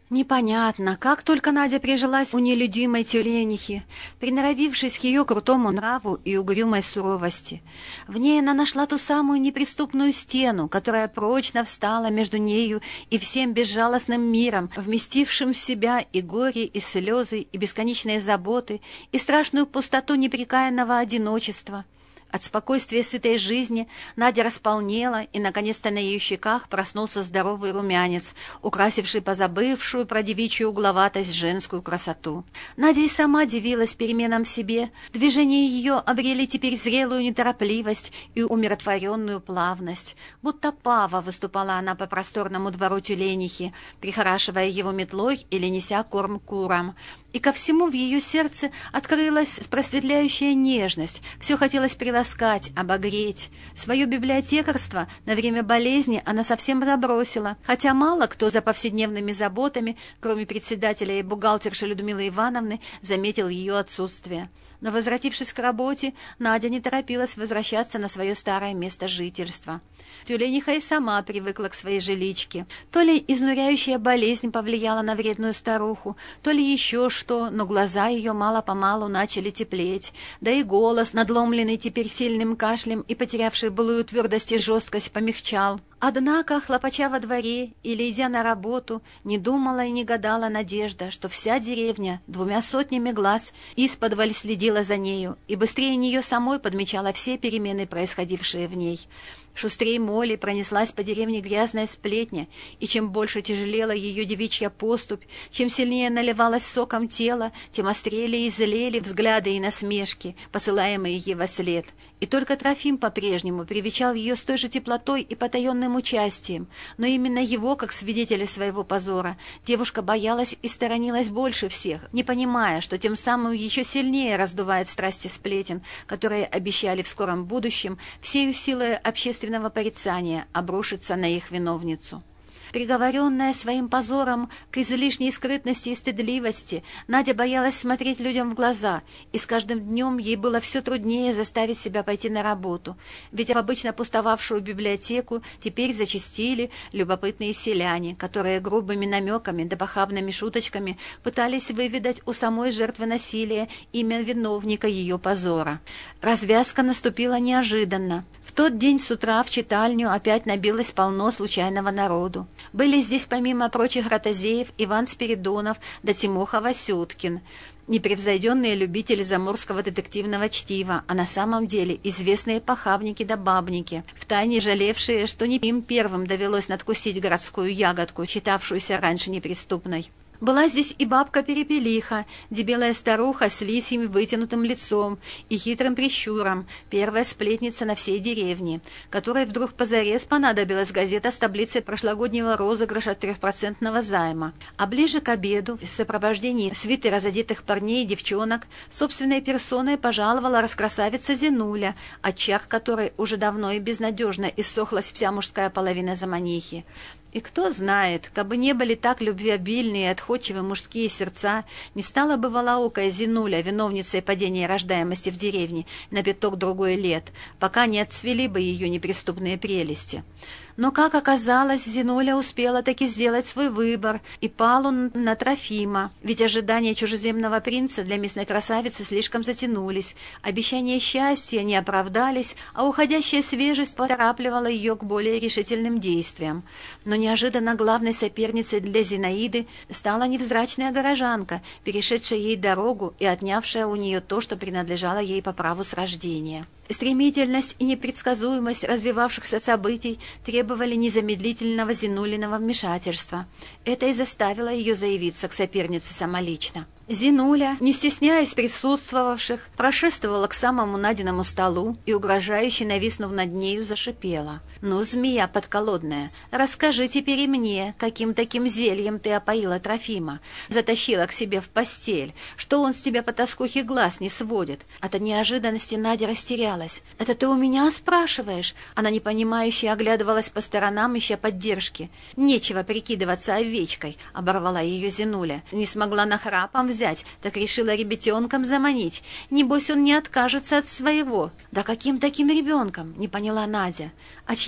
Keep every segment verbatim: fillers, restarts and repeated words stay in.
Непонятно, как только Надя прижилась у нелюдимой тюленихи, приноровившись к ее крутому нраву и угрюмой суровости. В ней она нашла ту самую неприступную стену, которая прочно встала между нею и всем безжалостным миром, вместившим в себя и горе, и слезы, и бесконечные заботы, и страшную пустоту непрекаянного одиночества. От спокойствия сытой жизни Надя располнела, и, наконец-то, на ее щеках проснулся здоровый румянец, украсивший позабывшую про девичью угловатость женскую красоту. Надя и сама дивилась переменам в себе. Движения ее обрели теперь зрелую неторопливость и умиротворенную плавность. Будто пава выступала она по просторному двору тюленихи, прихорашивая его метлой или неся корм курам. И ко всему в ее сердце открылась просветляющая нежность. Все хотелось приласкать, обогреть. Свое библиотекарство на время болезни она совсем забросила, хотя мало кто за повседневными заботами, кроме председателя и бухгалтерши Людмилы Ивановны, заметил ее отсутствие. Но, возвратившись к работе, Надя не торопилась возвращаться на свое старое место жительства. Тюлениха и сама привыкла к своей жиличке. То ли изнуряющая болезнь повлияла на вредную старуху, то ли еще что, но глаза ее мало-помалу начали теплеть, да и голос, надломленный теперь сильным кашлем и потерявший былую твердость и жесткость, помягчал. Однако, хлопача во дворе или идя на работу, не думала и не гадала Надежда, что вся деревня двумя сотнями глаз исподволь следила за нею и быстрее нее самой подмечала все перемены, происходившие в ней. Шустрее моли пронеслась по деревне грязная сплетня, и чем больше тяжелела ее девичья поступь, чем сильнее наливалась соком тело, тем острее и злели взгляды и насмешки, посылаемые ей вослед. И только Трофим по-прежнему привечал ее с той же теплотой и потаенным участием, но именно его, как свидетеля своего позора, девушка боялась и сторонилась больше всех, не понимая, что тем самым еще сильнее раздувает страсти сплетен, которые обещали в скором будущем всею силой общественного порицания обрушиться на их виновницу. Приговоренная своим позором к излишней скрытности и стыдливости, Надя боялась смотреть людям в глаза, и с каждым днем ей было все труднее заставить себя пойти на работу, ведь в обычно пустовавшую библиотеку теперь зачастили любопытные селяне, которые грубыми намеками да похабными шуточками пытались выведать у самой жертвы насилия имя виновника ее позора. Развязка наступила неожиданно. В тот день с утра в читальню опять набилось полно случайного народу. Были здесь, помимо прочих ротозеев, Иван Спиридонов да Тимоха Васюткин, непревзойденные любители заморского детективного чтива, а на самом деле известные похабники да бабники, втайне жалевшие, что не им первым довелось надкусить городскую ягодку, считавшуюся раньше неприступной. Была здесь и бабка-перепелиха, дебелая старуха с лисьим вытянутым лицом и хитрым прищуром, первая сплетница на всей деревне, которой вдруг позарез понадобилась газета с таблицей прошлогоднего розыгрыша трехпроцентного займа. А ближе к обеду, в сопровождении свиты разодетых парней и девчонок, собственной персоной пожаловала раскрасавица Зинуля, от чар которой уже давно и безнадежно иссохлась вся мужская половина заманихи. И кто знает, кабы не были так любвеобильные и отходчивые мужские сердца, не стала бы волоокая Зинуля виновницей падения рождаемости в деревне на пяток другой лет, пока не отцвели бы ее неприступные прелести. Но, как оказалось, Зинуля успела таки сделать свой выбор и пала на Трофима, ведь ожидания чужеземного принца для местной красавицы слишком затянулись, обещания счастья не оправдались, а уходящая свежесть поторапливала ее к более решительным действиям. Но неожиданно главной соперницей для Зинаиды стала невзрачная горожанка, перешедшая ей дорогу и отнявшая у нее то, что принадлежало ей по праву с рождения. Стремительность и непредсказуемость развивавшихся событий требовали незамедлительного Зинулиного вмешательства. Это и заставило ее заявиться к сопернице самолично. Зинуля, не стесняясь присутствовавших, прошествовала к самому Надиному столу и, угрожающе нависнув над нею, зашипела. «Ну, змея подколодная, расскажи теперь и мне, каким таким зельем ты опоила Трофима, затащила к себе в постель, что он с тебя по тоскухе глаз не сводит». От неожиданности Надя растерялась. «Это ты у меня спрашиваешь?» Она непонимающе оглядывалась по сторонам, ища поддержки. «Нечего прикидываться овечкой», — оборвала ее Зинуля. «Не смогла нахрапом взять. Взять, так решила ребятенком заманить. Небось, он не откажется от своего». «Да каким таким ребенком?» — не поняла Надя. «А чьи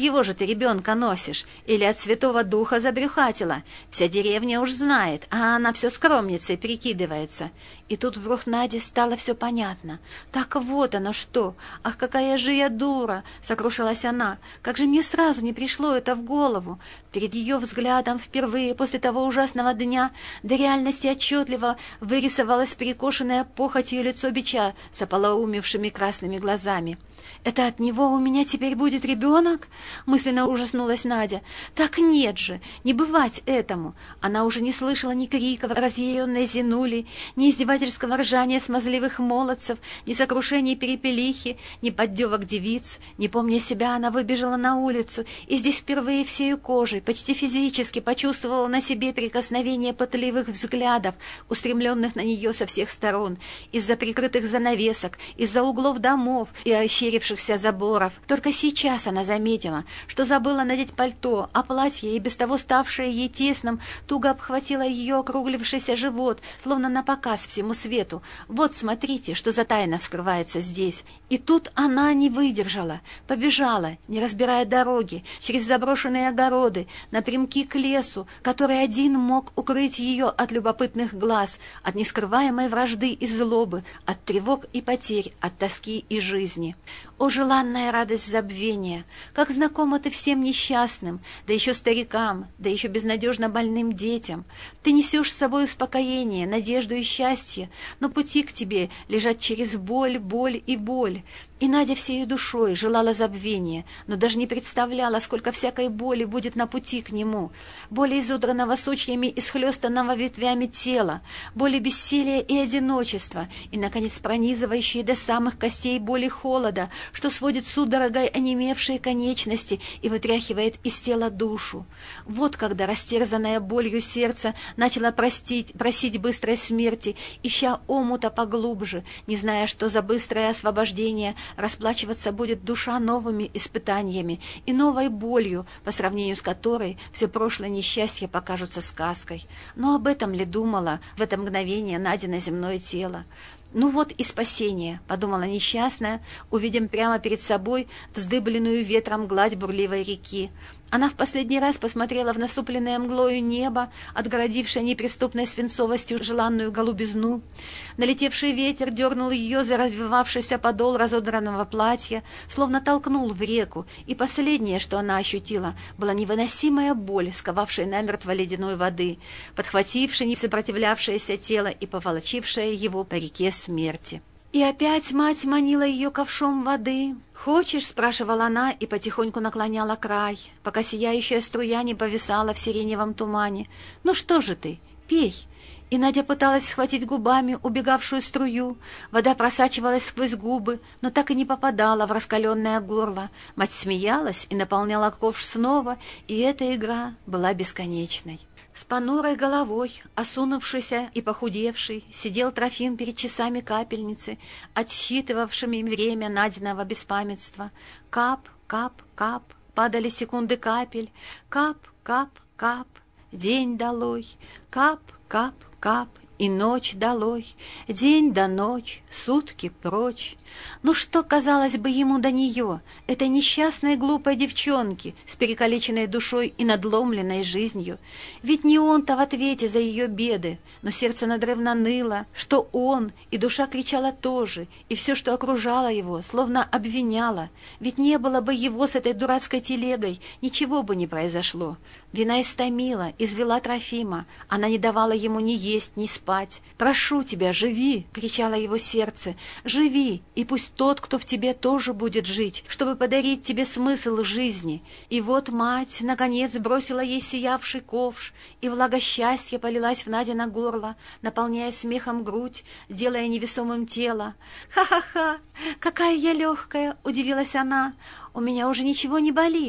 чьего же ты ребенка носишь? Или от Святого Духа забрюхатила? Вся деревня уж знает, а она все скромницей прикидывается». И тут вдруг Наде стало все понятно. «Так вот оно что! Ах, какая же я дура!» — сокрушилась она. «Как же мне сразу не пришло это в голову!» Перед ее взглядом впервые после того ужасного дня до реальности отчетливо вырисовалось перекошенное похотью лицо бича с ополоумевшими красными глазами. «Это от него у меня теперь будет ребенок?» — мысленно ужаснулась Надя. «Так нет же, не бывать этому!» Она уже не слышала ни криков разъяренной Зинули, ни издевательского ржания смазливых молодцев, ни сокрушений перепелихи, ни поддевок девиц. Не помня себя, она выбежала на улицу и здесь впервые всею кожей, почти физически почувствовала на себе прикосновение пытливых взглядов, устремленных на нее со всех сторон, из-за прикрытых занавесок, из-за углов домов и ощерившихся заборов. Только сейчас она заметила, что забыла надеть пальто, а платье, и без того ставшее ей тесным, туго обхватило ее округлившийся живот, словно на показ всему свету. Вот смотрите, что за тайна скрывается здесь. И тут она не выдержала, побежала, не разбирая дороги, через заброшенные огороды, напрямки к лесу, который один мог укрыть ее от любопытных глаз, от нескрываемой вражды и злобы, от тревог и потерь, от тоски и жизни. О, желанная радость забвения! Как знакома ты всем несчастным, да еще старикам, да еще безнадежно больным детям. Ты несешь с собой успокоение, надежду и счастье, но пути к тебе лежат через боль, боль и боль. И Надя всею душой желала забвения, но даже не представляла, сколько всякой боли будет на пути к нему. Боли изодранного сучьями и схлестанного ветвями тела, боли бессилия и одиночества, и, наконец, пронизывающие до самых костей боли холода, что сводит судорогой онемевшие конечности и вытряхивает из тела душу. Вот когда растерзанное болью сердце начало простить, просить быстрой смерти, ища омута поглубже, не зная, что за быстрое освобождение расплачиваться будет душа новыми испытаниями и новой болью, по сравнению с которой все прошлое несчастье покажутся сказкой. Но об этом ли думала в это мгновение Надина земное тело? «Ну вот и спасение», — подумала несчастная, увидев прямо перед собой вздыбленную ветром гладь бурливой реки. Она в последний раз посмотрела в насупленное мглою небо, отгородившее неприступной свинцовостью желанную голубизну. Налетевший ветер дернул ее за развивавшийся подол разодранного платья, словно толкнул в реку, и последнее, что она ощутила, была невыносимая боль, сковавшая намертво ледяной воды, подхватившая несопротивлявшееся тело и поволочившая его по реке смерти. И опять мать манила ее ковшом воды. «Хочешь?» — спрашивала она и потихоньку наклоняла край, пока сияющая струя не повисала в сиреневом тумане. «Ну что же ты? Пей!» И Надя пыталась схватить губами убегавшую струю. Вода просачивалась сквозь губы, но так и не попадала в раскаленное горло. Мать смеялась и наполняла ковш снова, и эта игра была бесконечной. С понурой головой, осунувшийся и похудевший, сидел Трофим перед часами капельницы, отсчитывавшими время Надиного беспамятства. Кап, кап, кап, падали секунды капель. Кап, кап, кап, день долой. Кап, кап, кап, и ночь долой. День да ночь, сутки прочь. Ну что, казалось бы, ему до нее, этой несчастной глупой девчонки с перекалеченной душой и надломленной жизнью? Ведь не он-то в ответе за ее беды, но сердце надрывно ныло, что он, и душа кричала тоже, и все, что окружало его, словно обвиняло. Ведь не было бы его с этой дурацкой телегой, ничего бы не произошло. Вина истомила, извела Трофима, она не давала ему ни есть, ни спать. «Прошу тебя, живи!» — кричало его сердце. «Живи, и пусть тот, кто в тебе, тоже будет жить, чтобы подарить тебе смысл жизни». И вот мать, наконец, бросила ей сиявший ковш, и влага счастья полилась в Надя горло, наполняя смехом грудь, делая невесомым тело. «Ха-ха-ха! Какая я легкая!» — удивилась она. «У меня уже ничего не болит».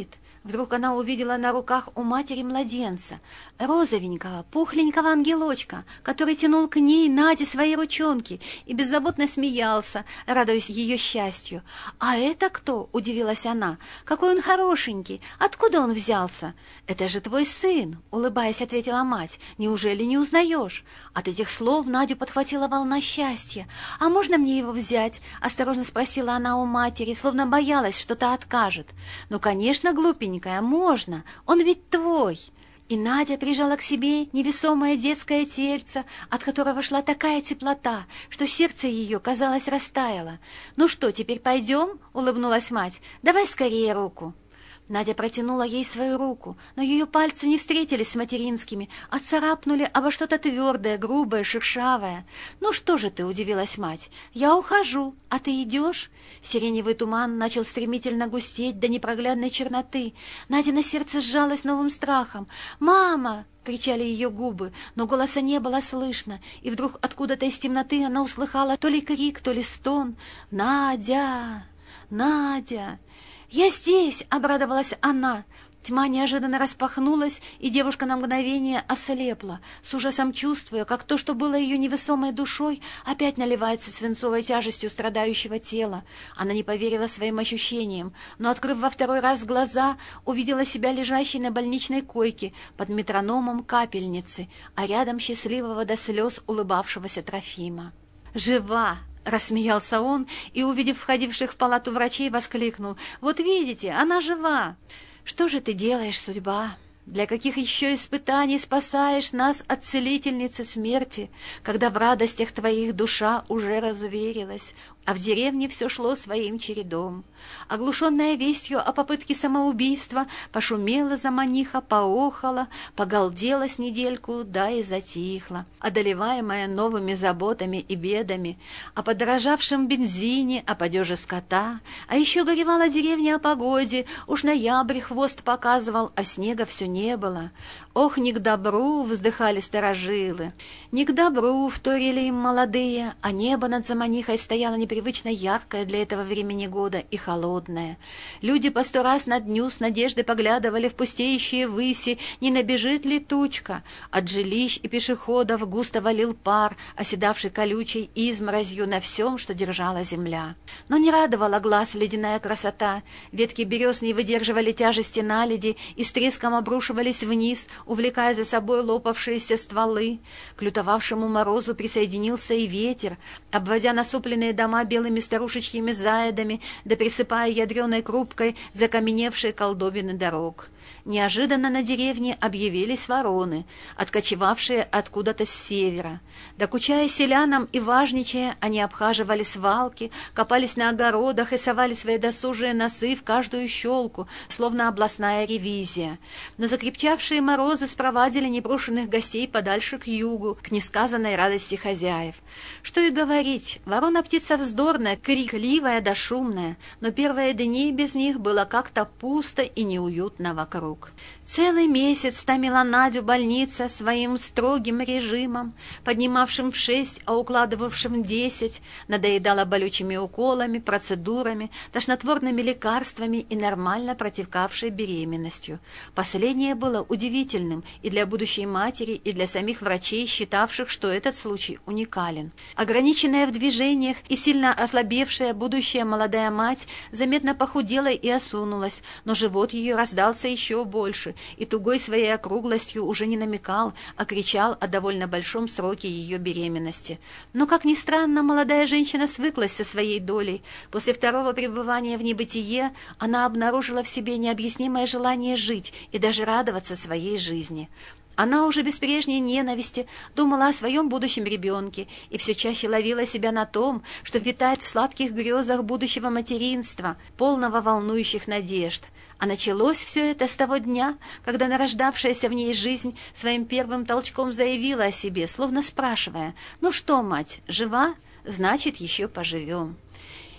Вдруг она увидела на руках у матери младенца, розовенького, пухленького ангелочка, который тянул к ней Наде свои ручонки и беззаботно смеялся, радуясь ее счастью. «А это кто?» — удивилась она. «Какой он хорошенький! Откуда он взялся?» «Это же твой сын!» — улыбаясь, ответила мать. «Неужели не узнаешь?» От этих слов Надю подхватила волна счастья. «А можно мне его взять?» — осторожно спросила она у матери, словно боялась, что та откажет. «Ну, конечно, глупенькая, можно, он ведь твой!» И Надя прижала к себе невесомое детское тельце, от которого шла такая теплота, что сердце ее, казалось, растаяло. «Ну что, теперь пойдем?» — улыбнулась мать. «Давай скорее руку». Надя протянула ей свою руку, но ее пальцы не встретились с материнскими, а царапнули обо что-то твердое, грубое, шершавое. «Ну что же ты?» — удивилась мать. «Я ухожу, а ты идешь?» Сиреневый туман начал стремительно густеть до непроглядной черноты. Надя на сердце сжалась новым страхом. «Мама!» — кричали ее губы, но голоса не было слышно, и вдруг откуда-то из темноты она услыхала то ли крик, то ли стон. «Надя! Надя!» «Я здесь!» — обрадовалась она. Тьма неожиданно распахнулась, и девушка на мгновение ослепла, с ужасом чувствуя, как то, что было ее невесомой душой, опять наливается свинцовой тяжестью страдающего тела. Она не поверила своим ощущениям, но, открыв во второй раз глаза, увидела себя лежащей на больничной койке под метрономом капельницы, а рядом счастливого до слез улыбавшегося Трофима. «Жива!» — рассмеялся он и, увидев входивших в палату врачей, воскликнул. «Вот видите, она жива!» «Что же ты делаешь, судьба? Для каких еще испытаний спасаешь нас от целительницы смерти, когда в радостях твоих душа уже разуверилась, а в деревне все шло своим чередом?» Оглушенная вестью о попытке самоубийства, пошумела заманиха, поохала, погалдела с недельку, да и затихла, одолеваемая новыми заботами и бедами, о подорожавшем бензине, о падеже скота, а еще горевала деревня о погоде, уж ноябрь хвост показывал, а снега все не было. «Ох, не к добру!» — вздыхали старожилы. «Не к добру!» — вторили им молодые, а небо над заманихой стояло непривычно яркое для этого времени года и холодное. Люди по сто раз на дню с надеждой поглядывали в пустеющие выси, не набежит ли тучка. От жилищ и пешеходов густо валил пар, оседавший колючей изморозью на всем, что держала земля. Но не радовала глаз ледяная красота. Ветки берез не выдерживали тяжести наледи и с треском обрушивались вниз, увлекая за собой лопавшиеся стволы. К лютовавшему морозу присоединился и ветер, обводя насупленные дома белыми старушечьими заедами, да присыпая ядреной крупкой закаменевшие колдобины дорог. Неожиданно на деревне объявились вороны, откочевавшие откуда-то с севера. Докучая селянам и важничая, они обхаживали свалки, копались на огородах и совали свои досужие носы в каждую щелку, словно областная ревизия. Но закрепчавшие морозы спровадили непрошенных гостей подальше к югу, к несказанной радости хозяев. Что и говорить, ворона птица вздорная, крикливая да шумная, но первые дни без них было как-то пусто и неуютно вокруг. Целый месяц томила Надю больница своим строгим режимом, поднимавшим в шесть, а укладывавшим десять, надоедала болючими уколами, процедурами, тошнотворными лекарствами и нормально протекавшей беременностью. Последнее было удивительным и для будущей матери, и для самих врачей, считавших, что этот случай уникален. Ограниченная в движениях и сильно ослабевшая будущая молодая мать заметно похудела и осунулась, но живот ее раздался еще больше, и тугой своей округлостью уже не намекал, а кричал о довольно большом сроке ее беременности. Но, как ни странно, молодая женщина свыклась со своей долей. После второго пребывания в небытие она обнаружила в себе необъяснимое желание жить и даже радоваться своей жизни. Она уже без прежней ненависти думала о своем будущем ребенке и все чаще ловила себя на том, что витает в сладких грезах будущего материнства, полного волнующих надежд. А началось все это с того дня, когда нарождавшаяся в ней жизнь своим первым толчком заявила о себе, словно спрашивая: «Ну что, мать, жива? Значит, еще поживем».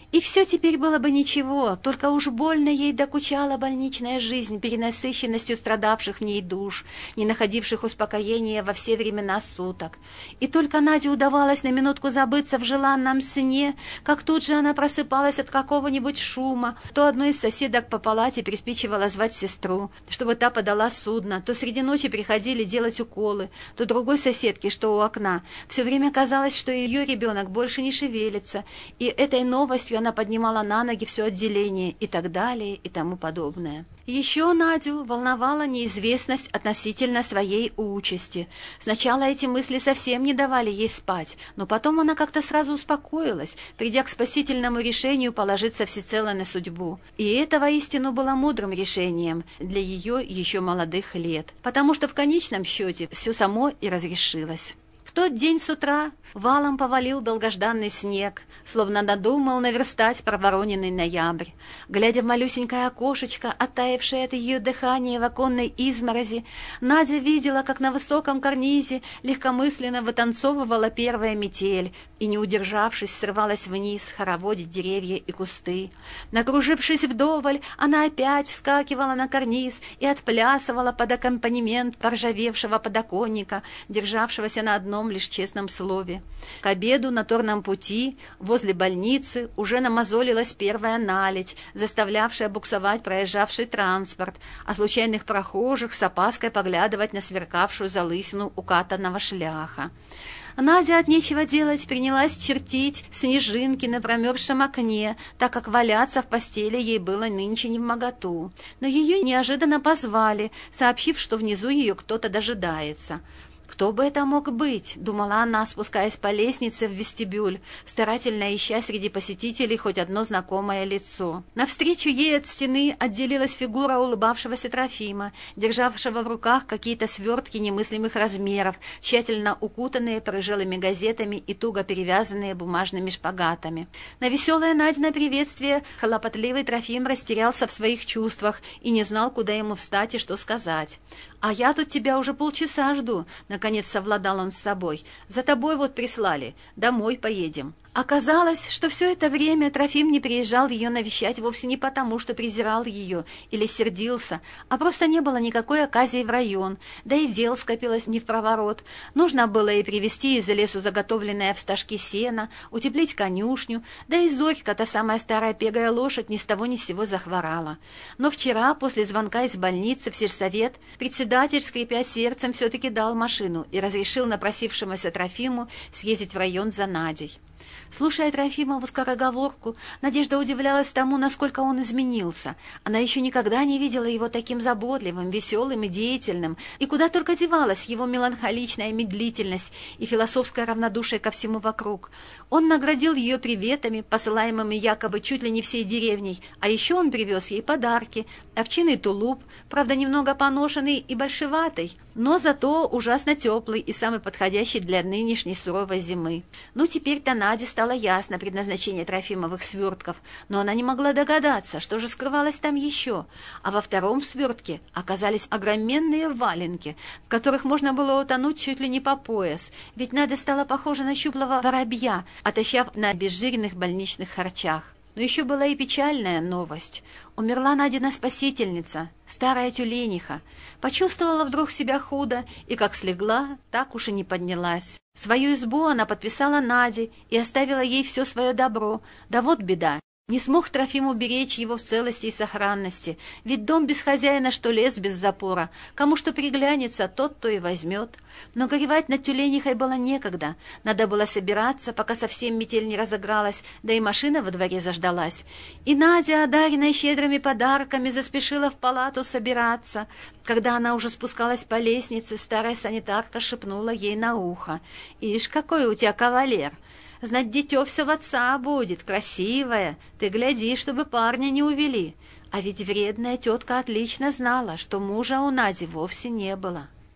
И все теперь было бы ничего, только уж больно ей докучала больничная жизнь перенасыщенностью страдавших в ней душ, не находивших успокоения во все времена суток. И только Наде удавалось на минутку забыться в желанном сне, как тут же она просыпалась от какого-нибудь шума, то одной из соседок по палате приспичивала звать сестру, чтобы та подала судно, то среди ночи приходили делать уколы, то другой соседке, что у окна. Все время казалось, что ее ребенок больше не шевелится, и этой новостью она поднимала на ноги все отделение и так далее и тому подобное. Еще Надю волновала неизвестность относительно своей участи. Сначала эти мысли совсем не давали ей спать, но потом она как-то сразу успокоилась, придя к спасительному решению положиться всецело на судьбу. И это воистину было мудрым решением для ее еще молодых лет, потому что в конечном счете все само и разрешилось. В тот день с утра валом повалил долгожданный снег, словно надумал наверстать провороненный ноябрь. Глядя в малюсенькое окошечко, оттаившее от ее дыхания в оконной изморози, Надя видела, как на высоком карнизе легкомысленно вытанцовывала первая метель и, не удержавшись, срывалась вниз, хороводить деревья и кусты. Накружившись вдоволь, она опять вскакивала на карниз и отплясывала под аккомпанемент поржавевшего подоконника, державшегося на одном лишь честном слове. К обеду на торном пути возле больницы уже намазолилась первая наледь, заставлявшая буксовать проезжавший транспорт, а случайных прохожих с опаской поглядывать на сверкавшую залысину укатанного шляха. Надя от нечего делать принялась чертить снежинки на промерзшем окне, так как валяться в постели ей было нынче невмоготу. Но ее неожиданно позвали, сообщив, что внизу ее кто-то дожидается. «Кто бы это мог быть?» — думала она, спускаясь по лестнице в вестибюль, старательно ища среди посетителей хоть одно знакомое лицо. Навстречу ей от стены отделилась фигура улыбавшегося Трофима, державшего в руках какие-то свертки немыслимых размеров, тщательно укутанные порыжелыми газетами и туго перевязанные бумажными шпагатами. На веселое Надино приветствие хлопотливый Трофим растерялся в своих чувствах и не знал, куда ему встать и что сказать. «А я тут тебя уже полчаса жду», — наконец совладал он с собой. «За тобой вот прислали. Домой поедем». Оказалось, что все это время Трофим не приезжал ее навещать вовсе не потому, что презирал ее или сердился, а просто не было никакой оказии в район, да и дел скопилось не впроворот. Нужно было и привезти из лесу заготовленное в стажки сено, утеплить конюшню, да и Зорька, та самая старая пегая лошадь, ни с того ни с сего захворала. Но вчера, после звонка из больницы в сельсовет, председатель, скрипя сердцем, все-таки дал машину и разрешил напросившемуся Трофиму съездить в район за Надей. Слушая Трофимову скороговорку, Надежда удивлялась тому, насколько он изменился. Она еще никогда не видела его таким заботливым, веселым и деятельным, и куда только девалась его меланхоличная медлительность и философское равнодушие ко всему вокруг. Он наградил ее приветами, посылаемыми якобы чуть ли не всей деревней, а еще он привез ей подарки, овчинный тулуп, правда, немного поношенный и большеватый, но зато ужасно теплый и самый подходящий для нынешней суровой зимы. Ну, теперь-то Наде стало ясно предназначение Трофимовых свертков, но она не могла догадаться, что же скрывалось там еще. А во втором свертке оказались огроменные валенки, в которых можно было утонуть чуть ли не по пояс, ведь Надя стала похожа на щуплого воробья, отощав на обезжиренных больничных харчах. Но еще была и печальная новость. Умерла Надина спасительница, старая тюлениха. Почувствовала вдруг себя худо, и как слегла, так уж и не поднялась. Свою избу она подписала Наде и оставила ей все свое добро. Да вот беда. Не смог Трофим уберечь его в целости и сохранности, ведь дом без хозяина, что лес без запора. Кому что приглянется, тот то и возьмет. Но горевать над тюленихой было некогда. Надо было собираться, пока совсем метель не разыгралась, да и машина во дворе заждалась. И Надя, одаренная щедрыми подарками, заспешила в палату собираться. Когда она уже спускалась по лестнице, старая санитарка шепнула ей на ухо: «Ишь, какой у тебя кавалер! Знать, дитё все в отца будет, красивая. Ты гляди, чтобы парня не увели». А ведь вредная тетка отлично знала, что мужа у Нади вовсе не было.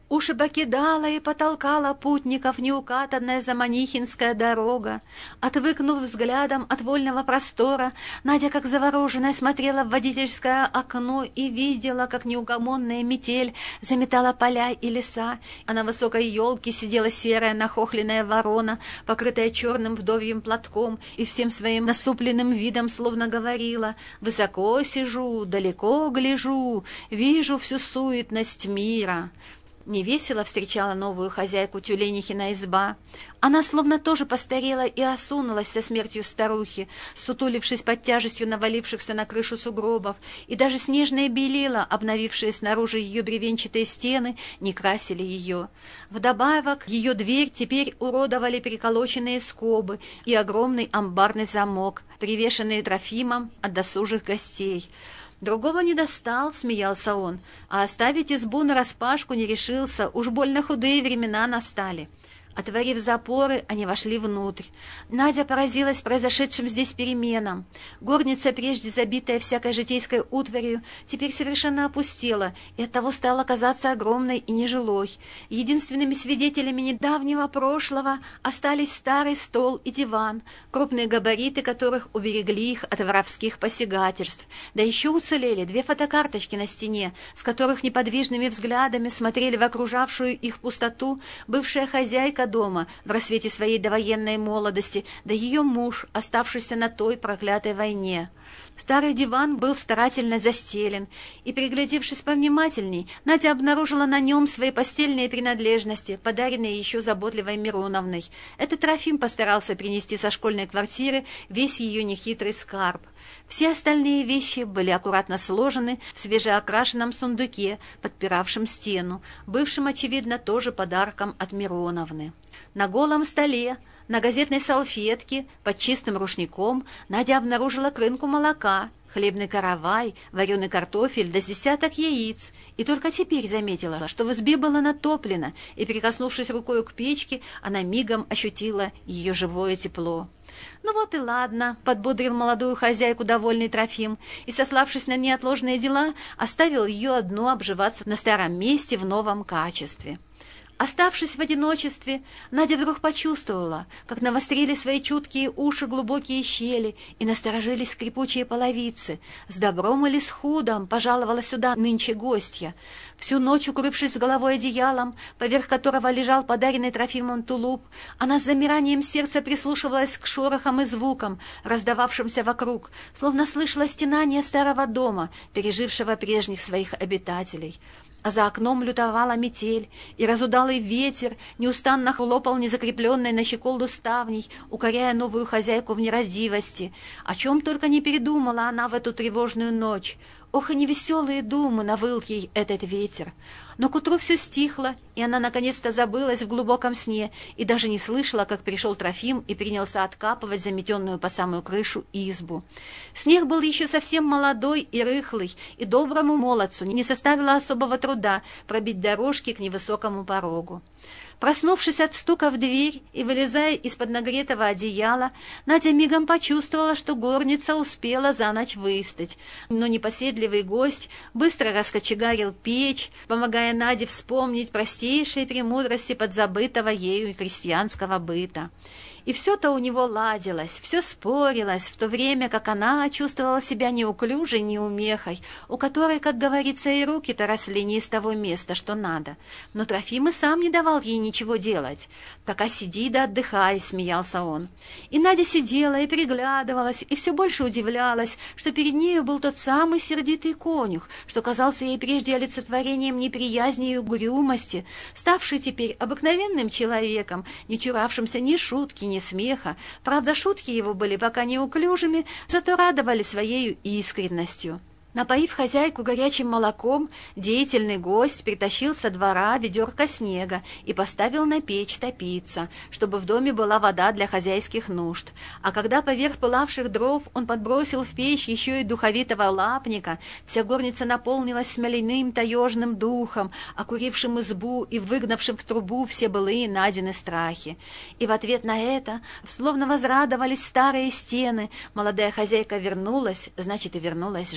Уж и покидала и потолкала путников неукатанная заманихинская дорога. Отвыкнув взглядом от вольного простора, Надя, как завороженная, смотрела в водительское окно и видела, как неугомонная метель заметала поля и леса, а на высокой елке сидела серая нахохленная ворона, покрытая черным вдовьим платком, и всем своим насупленным видом словно говорила: «Высоко сижу, далеко гляжу, вижу всю суетность мира». Невесело встречала новую хозяйку тюленихина изба. Она словно тоже постарела и осунулась со смертью старухи, сутулившись под тяжестью навалившихся на крышу сугробов, и даже снежные белила, обновившие снаружи ее бревенчатые стены, не красили ее. Вдобавок ее дверь теперь уродовали переколоченные скобы и огромный амбарный замок, привешенный Трофимом от досужих гостей. «Другого не достал», — смеялся он, «а оставить избу нараспашку не решился, уж больно худые времена настали». Отворив запоры, они вошли внутрь. Надя поразилась произошедшим здесь переменам. Горница, прежде забитая всякой житейской утварью, теперь совершенно опустела и оттого стала казаться огромной и нежилой. Единственными свидетелями недавнего прошлого остались старый стол и диван, крупные габариты которых уберегли их от воровских посягательств. Да еще уцелели две фотокарточки на стене, с которых неподвижными взглядами смотрели в окружавшую их пустоту бывшая хозяйка дома в рассвете своей довоенной молодости, да ее муж, оставшийся на той проклятой войне. Старый диван был старательно застелен, и, приглядевшись повнимательней, Надя обнаружила на нем свои постельные принадлежности, подаренные еще заботливой Мироновной. Это Трофим постарался принести со школьной квартиры весь ее нехитрый скарб. Все остальные вещи были аккуратно сложены в свежеокрашенном сундуке, подпиравшем стену, бывшим, очевидно, тоже подарком от Мироновны. На голом столе, на газетной салфетке, под чистым рушником Надя обнаружила крынку молока, хлебный каравай, вареный картофель да с десяток яиц, и только теперь заметила, что в избе было натоплено, и, прикоснувшись рукой к печке, она мигом ощутила ее живое тепло. «Ну вот и ладно», — подбодрил молодую хозяйку довольный Трофим, и, сославшись на неотложные дела, оставил ее одну обживаться на старом месте в новом качестве. Оставшись в одиночестве, Надя вдруг почувствовала, как навострили свои чуткие уши глубокие щели и насторожились скрипучие половицы. С добром или с худом пожаловала сюда нынче гостья. Всю ночь, укрывшись с головой одеялом, поверх которого лежал подаренный Трофимом тулуп, она с замиранием сердца прислушивалась к шорохам и звукам, раздававшимся вокруг, словно слышала стенание старого дома, пережившего прежних своих обитателей. А за окном лютовала метель, и разудалый ветер неустанно хлопал незакрепленной на щеколду ставней, укоряя новую хозяйку в нерадивости. О чем только не передумала она в эту тревожную ночь. Ох, и невеселые думы навыл ей этот ветер. Но к утру все стихло, и она наконец-то забылась в глубоком сне и даже не слышала, как пришел Трофим и принялся откапывать заметенную по самую крышу избу. Снег был еще совсем молодой и рыхлый, и доброму молодцу не составило особого труда пробить дорожки к невысокому порогу. Проснувшись от стука в дверь и вылезая из-под нагретого одеяла, Надя мигом почувствовала, что горница успела за ночь выстыть. Но непоседливый гость быстро раскочегарил печь, помогая Наде вспомнить простейшие премудрости подзабытого ею крестьянского быта. И все-то у него ладилось, все спорилось, в то время как она чувствовала себя неуклюжей неумехой, у которой, как говорится, и руки-то росли не из того места, что надо. Но Трофим и сам не давал ей ничего делать. «Пока сиди да отдыхай», — смеялся он. И Надя сидела и приглядывалась, и все больше удивлялась, что перед нею был тот самый сердитый конюх, что казался ей прежде олицетворением неприязни и угрюмости, ставший теперь обыкновенным человеком, не чуравшимся ни шутки, ни смеха. Правда, шутки его были пока неуклюжими, зато радовали своею искренностью. Напоив хозяйку горячим молоком, деятельный гость притащил со двора ведерко снега и поставил на печь топиться, чтобы в доме была вода для хозяйских нужд. А когда поверх пылавших дров он подбросил в печь еще и духовитого лапника, вся горница наполнилась смоляным таежным духом, окурившим избу и выгнавшим в трубу все былые Надины страхи. И в ответ на это, словно возрадовались старые стены, молодая хозяйка вернулась, значит, и вернулась жизнь.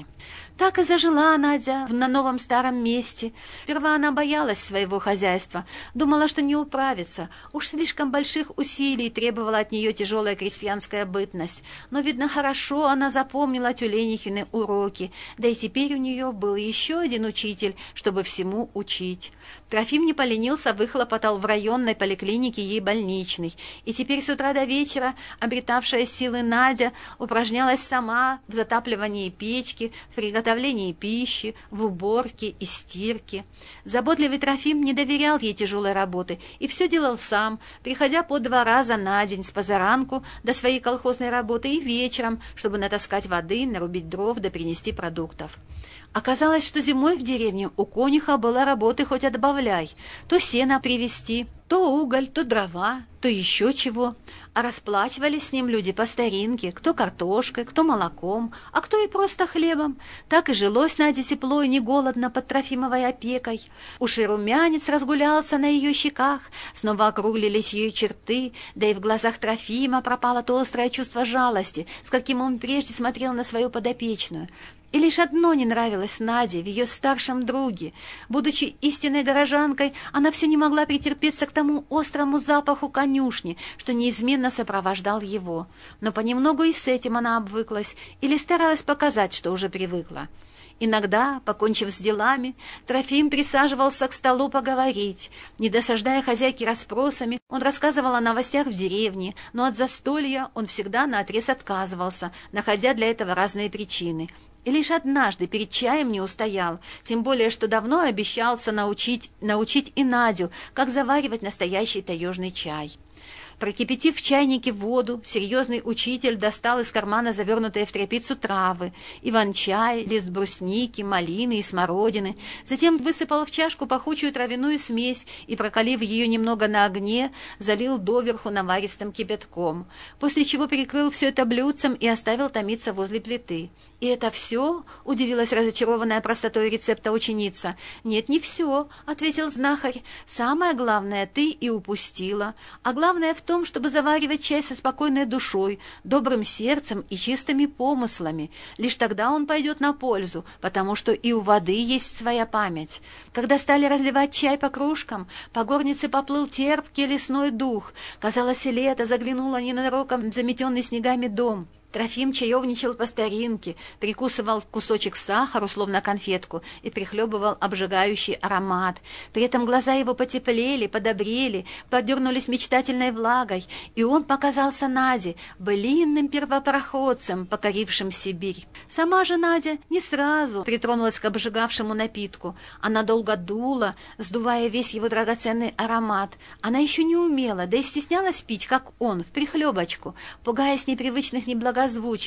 Так и зажила Надя на новом старом месте. Сперва она боялась своего хозяйства, думала, что не управится. Уж слишком больших усилий требовала от нее тяжелая крестьянская бытность. Но, видно, хорошо она запомнила Тюленихины уроки, да и теперь у нее был еще один учитель, чтобы всему учить. Трофим не поленился, выхлопотал в районной поликлинике ей больничный, и теперь с утра до вечера обретавшая силы Надя упражнялась сама в затапливании печки, в приготовлении пищи, в уборке и стирке. Заботливый Трофим не доверял ей тяжелой работы и все делал сам, приходя по два раза на день с позаранку до своей колхозной работы и вечером, чтобы натаскать воды, нарубить дров да принести продуктов. Оказалось, что зимой в деревне у конюха была работы хоть отбавляй. То сено привезти, то уголь, то дрова, то еще чего. А расплачивались с ним люди по старинке, кто картошкой, кто молоком, а кто и просто хлебом. Так и жилось Наде тепло и не голодно под Трофимовой опекой. Уж и румянец разгулялся на ее щеках, снова округлились ее черты, да и в глазах Трофима пропало то острое чувство жалости, с каким он прежде смотрел на свою подопечную. И лишь одно не нравилось Наде в ее старшем друге. Будучи истинной горожанкой, она все не могла претерпеться к тому острому запаху конюшни, что неизменно сопровождал его. Но понемногу и с этим она обвыклась или старалась показать, что уже привыкла. Иногда, покончив с делами, Трофим присаживался к столу поговорить. Не досаждая хозяйке расспросами, он рассказывал о новостях в деревне, но от застолья он всегда наотрез отказывался, находя для этого разные причины. И лишь однажды перед чаем не устоял, тем более, что давно обещался научить, научить и Надю, как заваривать настоящий таежный чай. Прокипятив в чайнике воду, серьезный учитель достал из кармана завернутые в тряпицу травы, иван-чай, лист брусники, малины и смородины, затем высыпал в чашку пахучую травяную смесь и, прокалив ее немного на огне, залил доверху наваристым кипятком, после чего перекрыл все это блюдцем и оставил томиться возле плиты. «И это все?» — удивилась разочарованная простотой рецепта ученица. «Нет, не все», — ответил знахарь. «Самое главное ты и упустила. А главное в том, чтобы заваривать чай со спокойной душой, добрым сердцем и чистыми помыслами. Лишь тогда он пойдет на пользу, потому что и у воды есть своя память». Когда стали разливать чай по кружкам, по горнице поплыл терпкий лесной дух. Казалось, и лето заглянуло ненароком в заметенный снегами дом. Трофим чаевничал по старинке, прикусывал кусочек сахара, словно конфетку, и прихлебывал обжигающий аромат. При этом глаза его потеплели, подобрели, подернулись мечтательной влагой, и он показался Наде былинным первопроходцем, покорившим Сибирь. Сама же Надя не сразу притронулась к обжигавшему напитку. Она долго дула, сдувая весь его драгоценный аромат. Она еще не умела, да и стеснялась пить, как он, в прихлебочку, пугаясь непривычных неблагозвучий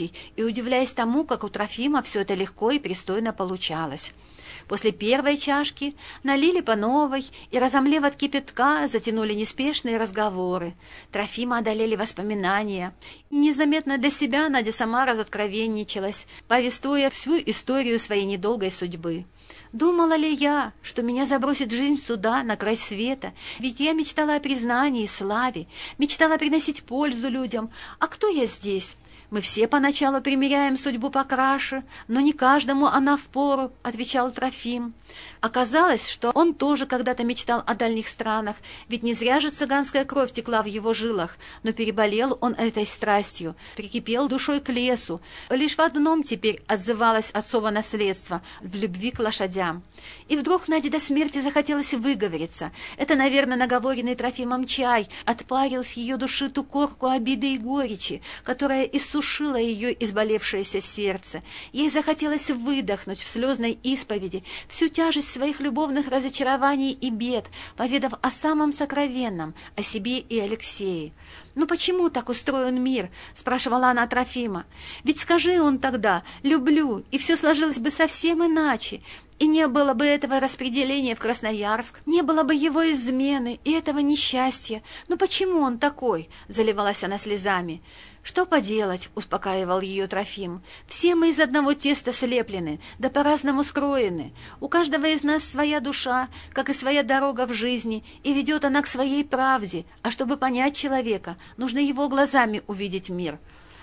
и удивляясь тому, как у Трофима все это легко и пристойно получалось. После первой чашки налили по новой и, разомлев от кипятка, затянули неспешные разговоры. Трофима одолели воспоминания. И незаметно для себя Надя сама разоткровенничалась, повествуя всю историю своей недолгой судьбы. «Думала ли я, что меня забросит жизнь сюда, на край света? Ведь я мечтала о признании и славе, мечтала приносить пользу людям. А кто я здесь? Мы все поначалу примеряем судьбу покраше, но не каждому она впору», — отвечал Трофим. Оказалось, что он тоже когда-то мечтал о дальних странах, ведь не зря же цыганская кровь текла в его жилах, но переболел он этой страстью, прикипел душой к лесу. Лишь в одном теперь отзывалось отцово наследство — в любви к лошадям. И вдруг Наде до смерти захотелось выговориться. Это, наверное, наговоренный Трофимом чай отпарил с ее души ту корку обиды и горечи, которая иссушила ее изболевшееся сердце. Ей захотелось выдохнуть в слезной исповеди всю тяжесть своих любовных разочарований и бед, поведав о самом сокровенном, о себе и Алексее. «Ну почему так устроен мир?» — спрашивала она Трофима. «Ведь скажи он тогда «люблю», и все сложилось бы совсем иначе. И не было бы этого распределения в Красноярск, не было бы его измены и этого несчастья. Ну почему он такой?» — заливалась она слезами. «Что поделать?» — успокаивал ее Трофим. «Все мы из одного теста слеплены, да по-разному скроены. У каждого из нас своя душа, как и своя дорога в жизни, и ведет она к своей правде. А чтобы понять человека, нужно его глазами увидеть мир.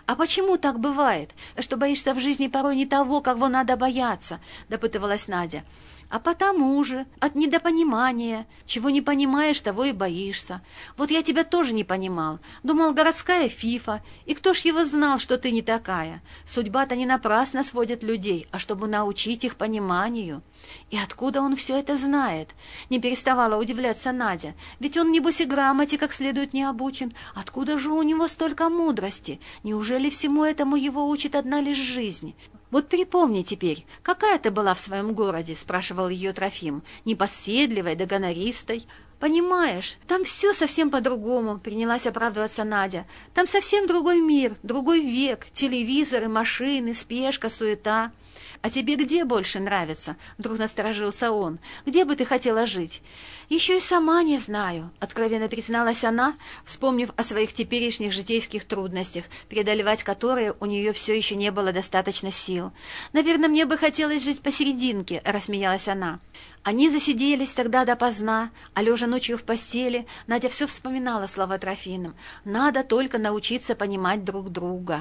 «А почему так бывает, что боишься в жизни порой не того, кого надо бояться?» — допытывалась Надя. «А потому же, от недопонимания. Чего не понимаешь, того и боишься. Вот я тебя тоже не понимал. Думал, городская фифа. И кто ж его знал, что ты не такая? Судьба-то не напрасно сводит людей, а чтобы научить их пониманию». «И откуда он все это знает?» — не переставала удивляться Надя. «Ведь он, небось, и грамоте как следует не обучен. Откуда же у него столько мудрости? Неужели всему этому его учит одна лишь жизнь?» «Вот припомни теперь, какая ты была в своем городе?» — спрашивал ее Трофим. «Непоседливой да гонористой». «Понимаешь, там все совсем по-другому», — принялась оправдываться Надя. «Там совсем другой мир, другой век, телевизоры, машины, спешка, суета». «А тебе где больше нравится?» — вдруг насторожился он. «Где бы ты хотела жить?» «Еще и сама не знаю», — откровенно призналась она, вспомнив о своих теперешних житейских трудностях, преодолевать которые у нее все еще не было достаточно сил. «Наверное, мне бы хотелось жить посерединке», — рассмеялась она. Они засиделись тогда допоздна, а лежа ночью в постели, Надя все вспоминала слова Трофима. «Надо только научиться понимать друг друга».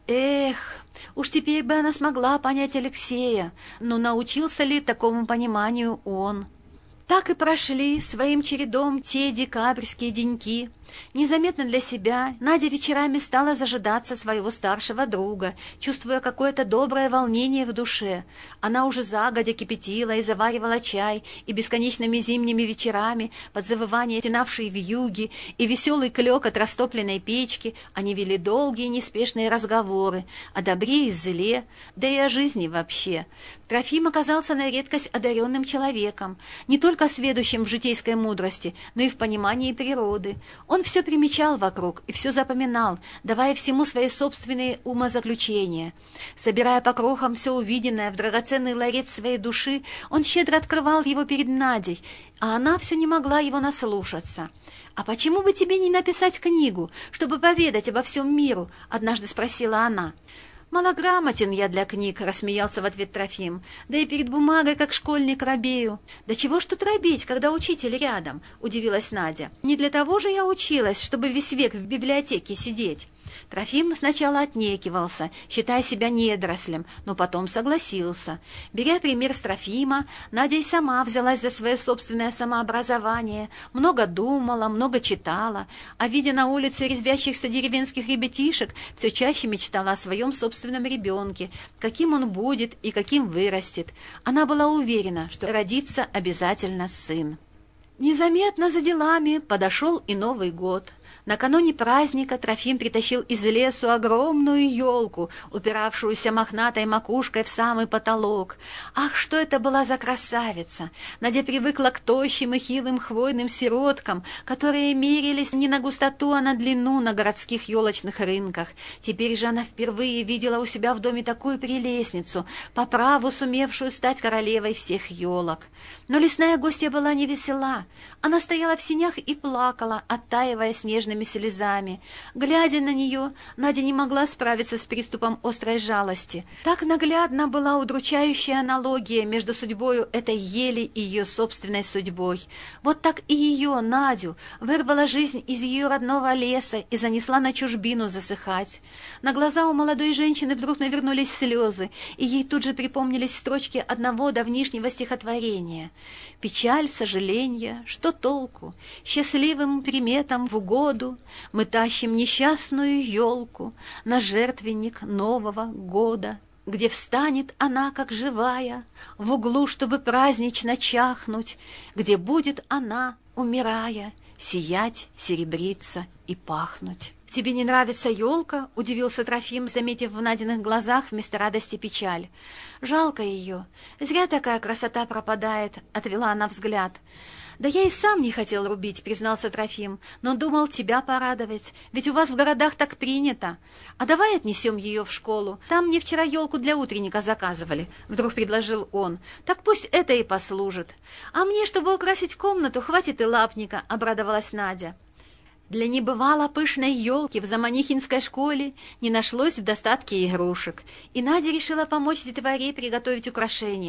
Эх, уж теперь бы она смогла понять Алексея, но научился ли такому пониманию он? Так и прошли своим чередом те декабрьские деньки. Незаметно для себя Надя вечерами стала зажидаться своего старшего друга, чувствуя какое-то доброе волнение в душе. Она уже загодя кипятила и заваривала чай, и бесконечными зимними вечерами под завывание тянавшей вьюги и веселый клёкот растопленной печки они вели долгие неспешные разговоры о добре и зле, да и о жизни вообще. Трофим оказался на редкость одаренным человеком, не только сведущим в житейской мудрости, но и в понимании природы. Он все примечал вокруг и все запоминал, давая всему свои собственные умозаключения. Собирая по крохам все увиденное в драгоценный ларец своей души, он щедро открывал его перед Надей, а она все не могла его наслушаться. «А почему бы тебе не написать книгу, чтобы поведать обо всем миру?» — однажды спросила она. «Малограмотен я для книг», — рассмеялся в ответ Трофим. «Да и перед бумагой, как школьник, робею». «Да чего ж тут робеть, когда учитель рядом?» — удивилась Надя. «Не для того же я училась, чтобы весь век в библиотеке сидеть». Трофим сначала отнекивался, считая себя недорослем, но потом согласился. Беря пример с Трофима, Надя и сама взялась за свое собственное самообразование, много думала, много читала, а видя на улице резвящихся деревенских ребятишек, все чаще мечтала о своем собственном ребенке, каким он будет и каким вырастет. Она была уверена, что родится обязательно сын. Незаметно за делами подошел и Новый год. Накануне праздника Трофим притащил из лесу огромную елку, упиравшуюся мохнатой макушкой в самый потолок. Ах, что это была за красавица! Надя привыкла к тощим и хилым хвойным сироткам, которые мерились не на густоту, а на длину на городских елочных рынках. Теперь же она впервые видела у себя в доме такую прелестницу, по праву сумевшую стать королевой всех елок. Но лесная гостья была невесела. Она стояла в сенях и плакала, оттаивая снежными слезами. Глядя на нее, Надя не могла справиться с приступом острой жалости. Так наглядна была удручающая аналогия между судьбою этой ели и ее собственной судьбой. Вот так и ее, Надю, вырвала жизнь из ее родного леса и занесла на чужбину засыхать. На глаза у молодой женщины вдруг навернулись слезы, и ей тут же припомнились строчки одного давнишнего стихотворения. «Печаль, сожаление, что толку? Счастливым приметам в угоду мы тащим несчастную елку на жертвенник Нового года, где встанет она, как живая, в углу, чтобы празднично чахнуть, где будет она, умирая, сиять, серебриться и пахнуть». «Тебе не нравится елка?» — удивился Трофим, заметив в Надиных глазах вместо радости печаль. «Жалко ее. Зря такая красота пропадает», — отвела она взгляд. «Да я и сам не хотел рубить», — признался Трофим, «но думал тебя порадовать, ведь у вас в городах так принято. А давай отнесем ее в школу. Там мне вчера елку для утренника заказывали», — вдруг предложил он. «Так пусть это и послужит. А мне, чтобы украсить комнату, хватит и лапника», — обрадовалась Надя. Для небывало пышной елки в Заманихинской школе не нашлось в достатке игрушек, и Надя решила помочь детворе приготовить украшения.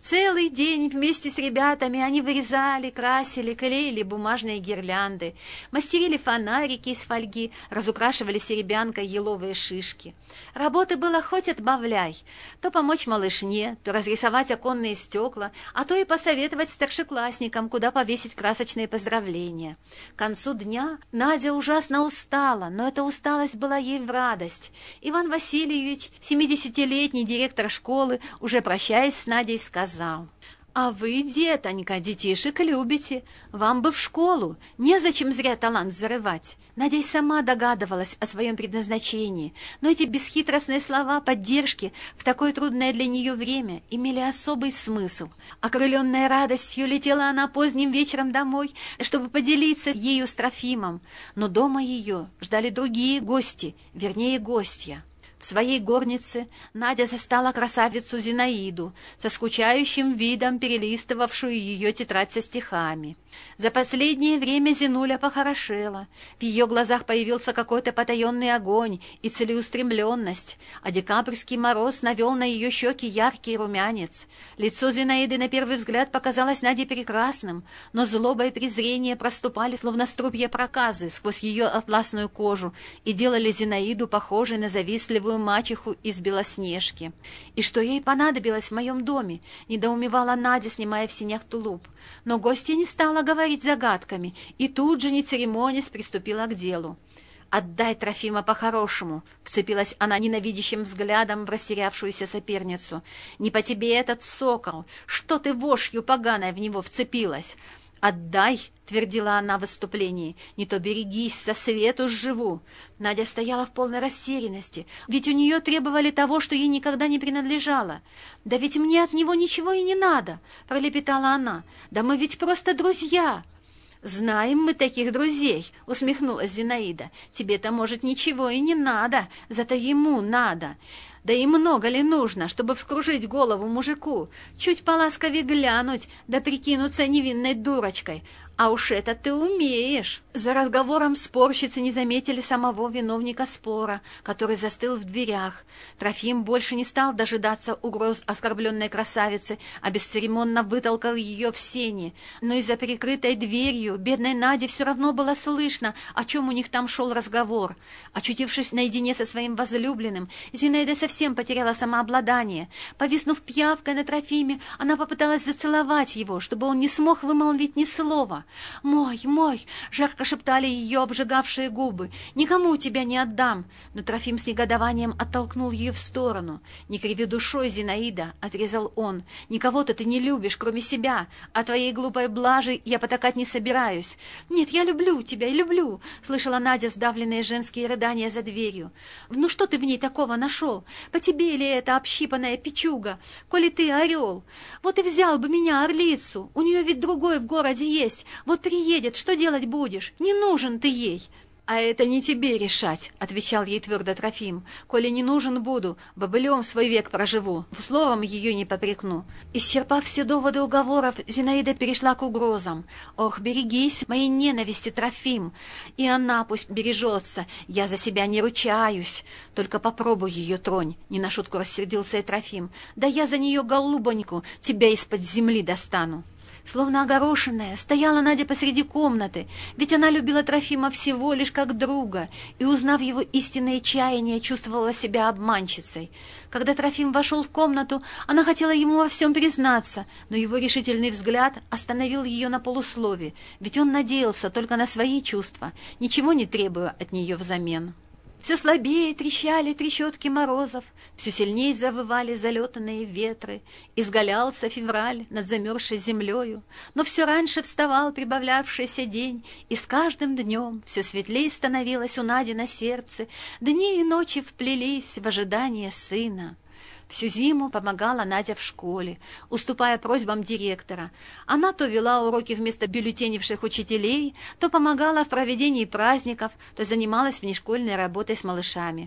Целый день вместе с ребятами они вырезали, красили, клеили бумажные гирлянды, мастерили фонарики из фольги, разукрашивали серебянкой еловые шишки. Работы было хоть отбавляй. То помочь малышне, то разрисовать оконные стекла, а то и посоветовать старшеклассникам, куда повесить красочные поздравления. К концу дня Надя ужасно устала, но эта усталость была ей в радость. Иван Васильевич, семидесятилетний директор школы, уже прощаясь с Надей, сказал: «А вы, детонька, детишек любите. Вам бы в школу. Незачем зря талант зарывать». Надя и сама догадывалась о своем предназначении, но эти бесхитростные слова поддержки в такое трудное для нее время имели особый смысл. Окрыленная радостью летела она поздним вечером домой, чтобы поделиться ею с Трофимом, но дома ее ждали другие гости, вернее, гостья. В своей горнице Надя застала красавицу Зинаиду, со скучающим видом перелистывавшую ее тетрадь со стихами. За последнее время Зинуля похорошела, в ее глазах появился какой-то потаенный огонь и целеустремленность, а декабрьский мороз навел на ее щеки яркий румянец. Лицо Зинаиды на первый взгляд показалось Наде прекрасным, но злоба и презрение проступали, словно струпья проказы, сквозь ее атласную кожу и делали Зинаиду похожей на завистливую мачеху из Белоснежки. «И что ей понадобилось в моем доме?» — недоумевала Надя, снимая в синях тулуп. Но гостья не стала говорить загадками и тут же, не церемонясь, приступила к делу. «Отдай Трофима по-хорошему!» — вцепилась она ненавидящим взглядом в растерявшуюся соперницу. «Не по тебе этот сокол! Что ты вошью поганой в него вцепилась?» «Отдай!» — твердила она в выступлении. «Не то берегись, со свету сживу!» Надя стояла в полной растерянности, ведь у нее требовали того, что ей никогда не принадлежало. «Да ведь мне от него ничего и не надо!» — пролепетала она. «Да мы ведь просто друзья!» «Знаем мы таких друзей!» — усмехнулась Зинаида. «Тебе-то, может, ничего и не надо, зато ему надо!» Да и много ли нужно, чтобы вскружить голову мужику, чуть поласковее глянуть, да прикинуться невинной дурочкой? А уж это ты умеешь!» За разговором спорщицы не заметили самого виновника спора, который застыл в дверях. Трофим больше не стал дожидаться угроз оскорбленной красавицы, а бесцеремонно вытолкал ее в сени. Но из-за перекрытой дверью бедной Наде все равно было слышно, о чем у них там шел разговор. Очутившись наедине со своим возлюбленным, Зинаида совсем потеряла самообладание. Повиснув пиявкой на Трофиме, она попыталась зацеловать его, чтобы он не смог вымолвить ни слова. «Мой, мой!» — жарко шептали ее обжигавшие губы. «Никому тебя не отдам!» Но Трофим с негодованием оттолкнул ее в сторону. «Не криви душой, Зинаида!» — отрезал он. «Никого-то ты не любишь, кроме себя, а твоей глупой блажи я потакать не собираюсь». «Нет, я люблю тебя, люблю!» — слышала Надя сдавленные женские рыдания за дверью. «Ну что ты в ней такого нашел? По тебе ли это общипанная печуга, коли ты орел? Вот и взял бы меня, орлицу, у нее ведь другой в городе есть. Вот приедет, что делать будешь? Не нужен ты ей!» «А это не тебе решать», — отвечал ей твердо Трофим. «Коли не нужен буду, бобылем свой век проживу, словом ее не попрекну». Исчерпав все доводы уговоров, Зинаида перешла к угрозам. «Ох, берегись моей ненависти, Трофим! И она пусть бережется, я за себя не ручаюсь. Только попробуй ее тронь», — не на шутку рассердился и Трофим. «Да я за нее, голубоньку, тебя из-под земли достану». Словно огорошенная, стояла Надя посреди комнаты, ведь она любила Трофима всего лишь как друга, и, узнав его истинное чаяние, чувствовала себя обманщицей. Когда Трофим вошел в комнату, она хотела ему во всем признаться, но его решительный взгляд остановил ее на полуслове, ведь он надеялся только на свои чувства, ничего не требуя от нее взамен. Все слабее трещали трещотки морозов, все сильнее завывали залетанные ветры, изгалялся февраль над замерзшей землею, но все раньше вставал прибавлявшийся день, и с каждым днем все светлее становилось у Нади на сердце, дни и ночи вплелись в ожидание сына. Всю зиму помогала Надя в школе, уступая просьбам директора. Она то вела уроки вместо бюллетенивших учителей, то помогала в проведении праздников, то занималась внешкольной работой с малышами.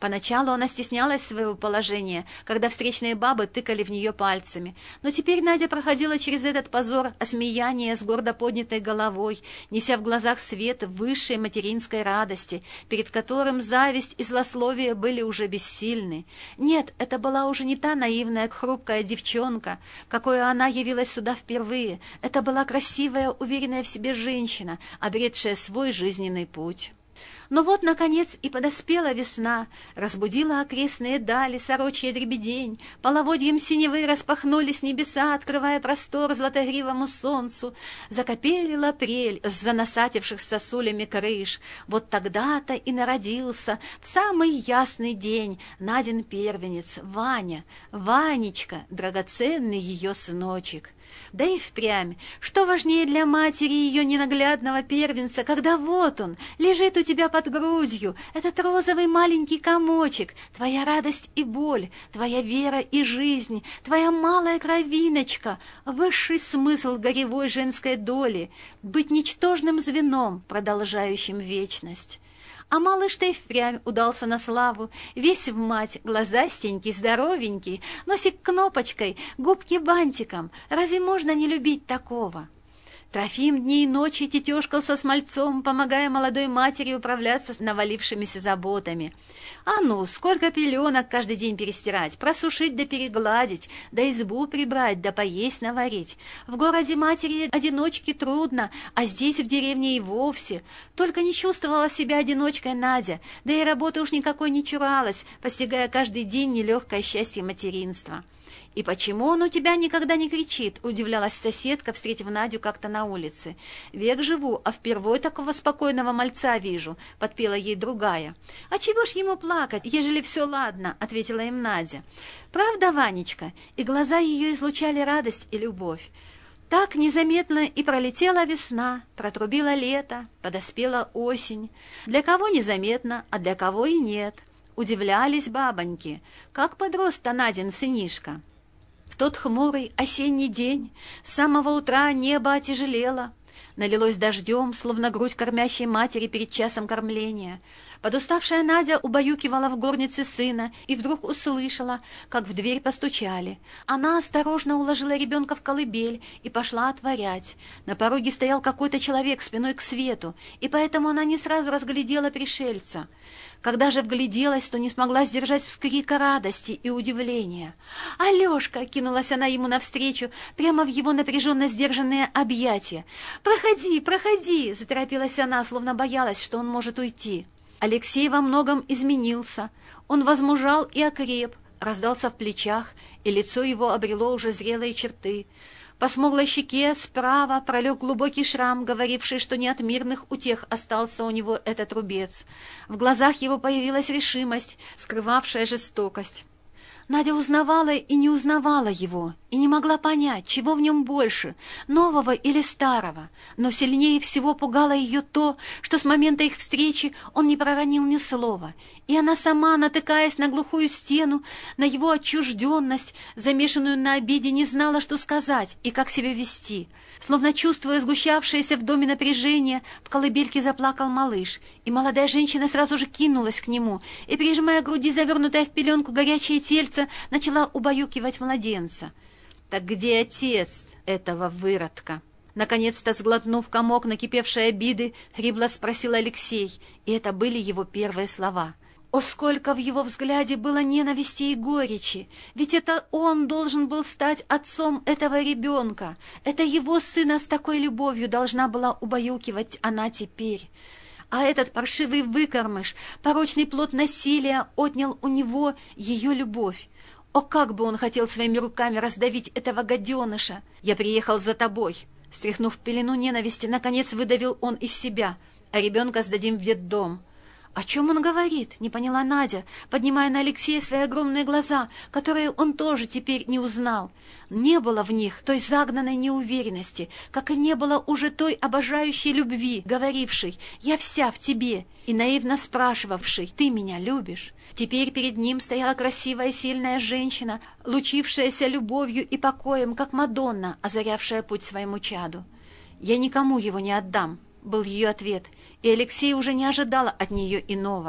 Поначалу она стеснялась своего положения, когда встречные бабы тыкали в нее пальцами. Но теперь Надя проходила через этот позор осмеяния с гордо поднятой головой, неся в глазах свет высшей материнской радости, перед которым зависть и злословие были уже бессильны. Нет, это была уже не та наивная, хрупкая девчонка, какой она явилась сюда впервые. Это была красивая, уверенная в себе женщина, обретшая свой жизненный путь. Но вот, наконец, и подоспела весна, разбудила окрестные дали сорочья дребедень, половодьем синевы распахнулись небеса, открывая простор златогривому солнцу, закоперил апрель с занасативших сосулями крыш. Вот тогда-то и народился в самый ясный день Надин первенец Ваня, Ванечка, драгоценный ее сыночек. Да и впрямь, что важнее для матери ее ненаглядного первенца, когда вот он, лежит у тебя под грудью, этот розовый маленький комочек, твоя радость и боль, твоя вера и жизнь, твоя малая кровиночка, высший смысл горевой женской доли, быть ничтожным звеном, продолжающим вечность. А малыш-то и впрямь удался на славу, весь в мать, глазастенький, здоровенький, носик кнопочкой, губки бантиком. Разве можно не любить такого? Трофим дни и ночи тетешкал со смальцом, помогая молодой матери управляться с навалившимися заботами. А ну, сколько пеленок каждый день перестирать, просушить да перегладить, да избу прибрать, да поесть наварить. В городе матери-одиночки трудно, а здесь в деревне и вовсе. Только не чувствовала себя одиночкой Надя, да и работы уж никакой не чуралась, постигая каждый день нелегкое счастье материнства. «И почему он у тебя никогда не кричит?» — удивлялась соседка, встретив Надю как-то на улице. «Век живу, а впервой такого спокойного мальца вижу», — подпела ей другая. «А чего ж ему плакать, ежели все ладно?» — ответила им Надя. «Правда, Ванечка?» И глаза ее излучали радость и любовь. Так незаметно и пролетела весна, протрубило лето, подоспела осень. Для кого незаметно, а для кого и нет. Удивлялись бабоньки, как подрос-то Надин сынишка. В тот хмурый осенний день с самого утра небо отяжелело, налилось дождем, словно грудь кормящей матери перед часом кормления. Подуставшая Надя убаюкивала в горнице сына и вдруг услышала, как в дверь постучали. Она осторожно уложила ребенка в колыбель и пошла отворять. На пороге стоял какой-то человек спиной к свету, и поэтому она не сразу разглядела пришельца. Когда же вгляделась, то не смогла сдержать вскрика радости и удивления. «Алешка!» — кинулась она ему навстречу, прямо в его напряженно сдержанные объятия. «Проходи, проходи!» — заторопилась она, словно боялась, что он может уйти. Алексей во многом изменился. Он возмужал и окреп, раздался в плечах, и лицо его обрело уже зрелые черты. По смуглой щеке справа пролег глубокий шрам, говоривший, что не от мирных утех остался у него этот рубец. В глазах его появилась решимость, скрывавшая жестокость. Надя узнавала и не узнавала его, и не могла понять, чего в нем больше, нового или старого. Но сильнее всего пугало ее то, что с момента их встречи он не проронил ни слова, и она сама, натыкаясь на глухую стену, на его отчужденность, замешанную на обиде, не знала, что сказать и как себя вести. Словно чувствуя сгущавшееся в доме напряжение, в колыбельке заплакал малыш, и молодая женщина сразу же кинулась к нему и, прижимая к груди завернутое в пеленку горячее тельце, начала убаюкивать младенца. «Так где отец этого выродка?» Наконец-то, сглотнув комок накипевшей обиды, хрипло спросил Алексей, и это были его первые слова. О, сколько в его взгляде было ненависти и горечи! Ведь это он должен был стать отцом этого ребенка. Это его сына с такой любовью должна была убаюкивать она теперь. А этот паршивый выкормыш, порочный плод насилия, отнял у него ее любовь. О, как бы он хотел своими руками раздавить этого гаденыша! «Я приехал за тобой!» Стряхнув пелену ненависти, наконец выдавил он из себя. «А ребенка сдадим в детдом». «О чем он говорит?» — не поняла Надя, поднимая на Алексея свои огромные глаза, которые он тоже теперь не узнал. Не было в них той загнанной неуверенности, как и не было уже той обожающей любви, говорившей «я вся в тебе» и наивно спрашивавшей «ты меня любишь?». Теперь перед ним стояла красивая сильная женщина, лучившаяся любовью и покоем, как Мадонна, озарявшая путь своему чаду. «Я никому его не отдам», — был ее ответ, и Алексей уже не ожидала от нее иного.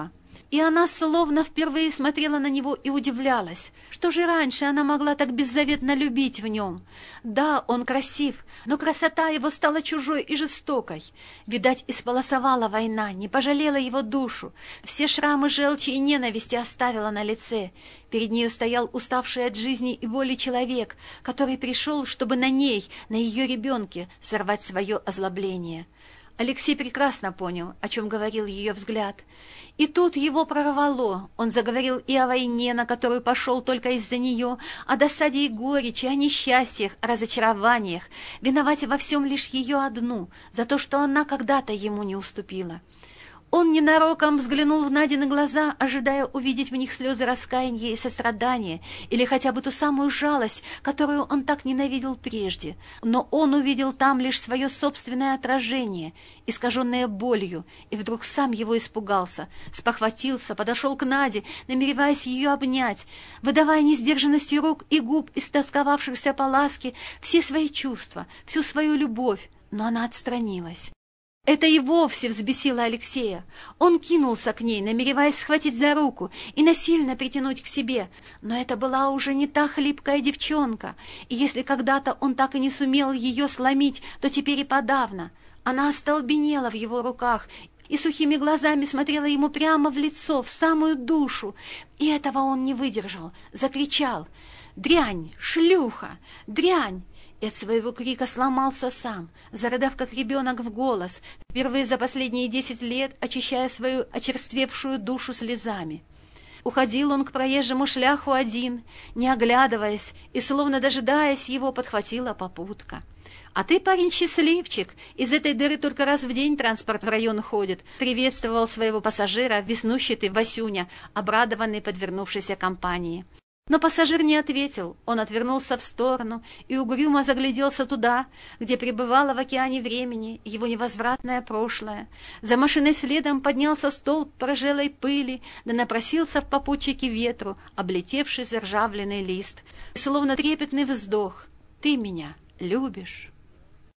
И она словно впервые смотрела на него и удивлялась, что же раньше она могла так беззаветно любить в нем. Да, он красив, но красота его стала чужой и жестокой. Видать, исполосовала война, не пожалела его душу, все шрамы желчи и ненависти оставила на лице. Перед нею стоял уставший от жизни и боли человек, который пришел, чтобы на ней, на ее ребенке, сорвать свое озлобление. Алексей прекрасно понял, о чем говорил ее взгляд. И тут его прорвало. Он заговорил и о войне, на которую пошел только из-за нее, о досаде и горечи, о несчастьях, о разочарованиях, виновать во всем лишь ее одну, за то, что она когда-то ему не уступила. Он ненароком взглянул в Надины глаза, ожидая увидеть в них слезы раскаяния и сострадания, или хотя бы ту самую жалость, которую он так ненавидел прежде. Но он увидел там лишь свое собственное отражение, искаженное болью, и вдруг сам его испугался, спохватился, подошел к Наде, намереваясь ее обнять, выдавая несдержанностью рук и губ, истосковавшихся по ласке, все свои чувства, всю свою любовь, но она отстранилась. Это и вовсе взбесило Алексея. Он кинулся к ней, намереваясь схватить за руку и насильно притянуть к себе. Но это была уже не та хлипкая девчонка, и если когда-то он так и не сумел ее сломить, то теперь и подавно. Она остолбенела в его руках и сухими глазами смотрела ему прямо в лицо, в самую душу. И этого он не выдержал, закричал: «Дрянь! Шлюха! Дрянь!» И от своего крика сломался сам, зарыдав как ребенок в голос, впервые за последние десять лет очищая свою очерствевшую душу слезами. Уходил он к проезжему шляху один, не оглядываясь, и, словно дожидаясь его, подхватила попутка. «А ты, парень, счастливчик, из этой дыры только раз в день транспорт в район ходит», приветствовал своего пассажира веснущатый Васюня, обрадованный подвернувшейся компании. Но пассажир не ответил, он отвернулся в сторону и угрюмо загляделся туда, где пребывало в океане времени его невозвратное прошлое. За машиной следом поднялся столб прожелой пыли, да напросился в попутчике ветру, облетевший заржавленный лист, словно трепетный вздох: «Ты меня любишь?»